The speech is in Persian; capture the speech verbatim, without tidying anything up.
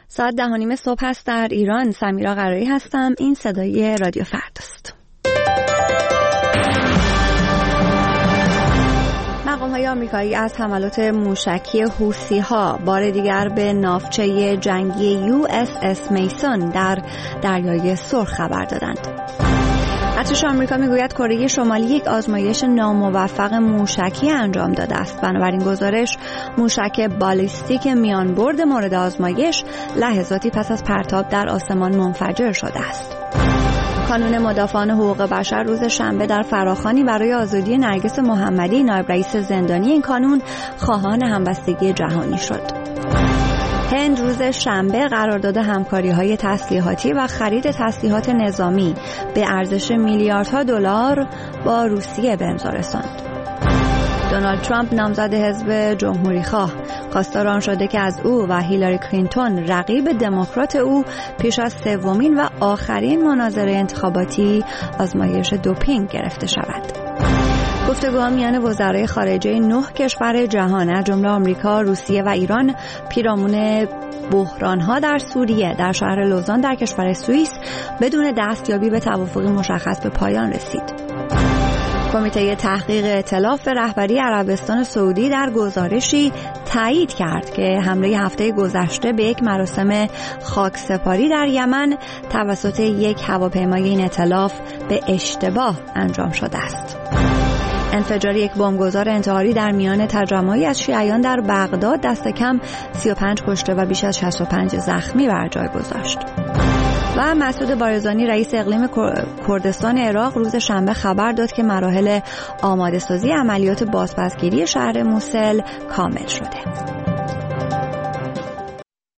ساعت ده و نیم صبح هست در ایران. سمیرا قراری هستم. این صدای رادیو فرداست. مقام‌های آمریکایی از حملات موشکی حوثی‌ها بار دیگر به ناوچه جنگی یو اس اس میسون در دریای سرخ خبر دادند. ارتش آمریکا میگوید کره شمالی یک آزمایش ناموفق موشکی انجام داده است. بنابراین گزارش موشک بالیستیک میانبرد مورد آزمایش لحظاتی پس از پرتاب در آسمان منفجر شده است. کانون مدافعان حقوق بشر روز شنبه در فراخوانی برای آزادی نرگس محمدی، نایب رئیس زندانی این کانون، خواهان همبستگی جهانی شد. هند روز شنبه قرارداد همکاری‌های تسلیحاتی و خرید تسلیحات نظامی به ارزش میلیاردها دلار با روسیه به امضا رساند. دونالد ترامپ نامزد حزب جمهوری‌خواه خواستار آن شده که از او و هیلاری کلینتون رقیب دموکرات او پیش از سومین و آخرین مناظره انتخاباتی آزمایش دوپینگ گرفته شود. گفتگوها میان وزرای خارجه نه کشور جهان از جمله آمریکا، روسیه و ایران پیرامون بحران‌ها در سوریه در شهر لوزان در کشور سوئیس بدون دستیابی به توافقی مشخص به پایان رسید. کمیته تحقیق ائتلاف به رهبری عربستان سعودی در گزارشی تایید کرد که حمله هفته گذشته به یک مراسم خاکسپاری در یمن توسط یک هواپیمای این ائتلاف به اشتباه انجام شده است. انفجار یک بمبگذار انتحاری در میان تجمعی از شیعیان در بغداد دست کم سی و پنج کشته و بیش از شصت و پنج زخمی بر جای گذاشت. و مسعود بارزانی رئیس اقلیم کردستان عراق روز شنبه خبر داد که مراحل آماده سازی عملیات بازپسگیری شهر موسل کامل شده.